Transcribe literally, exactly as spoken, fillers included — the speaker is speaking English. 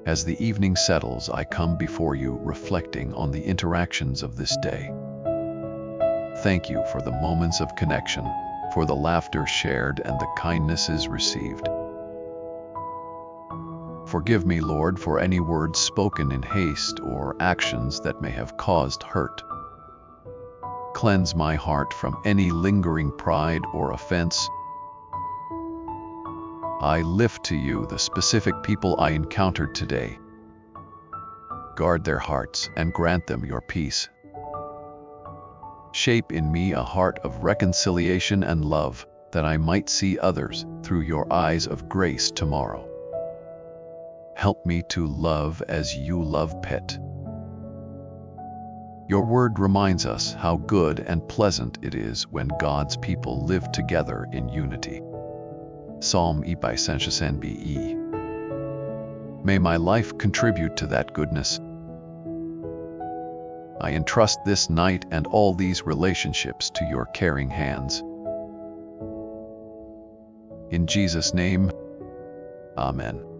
As the evening settles, I come before you reflecting on the interactions of this day. Thank you for the moments of connection, for the laughter shared and the kindnesses received. Forgive me, Lord, for any words spoken in haste or actions that may have caused hurt. Cleanse my heart from any lingering pride or offense. I lift to you the specific people I encountered today. Guard their hearts and grant them your peace. Shape in me a heart of reconciliation and love, that I might see others through your eyes of grace tomorrow. Help me to love as you love Pet. Your word reminds us how good and pleasant it is when God's people live together in unity. Psalm E by Saint B. May my life contribute to that goodness. I entrust this night and all these relationships to your caring hands. In Jesus' name, Amen.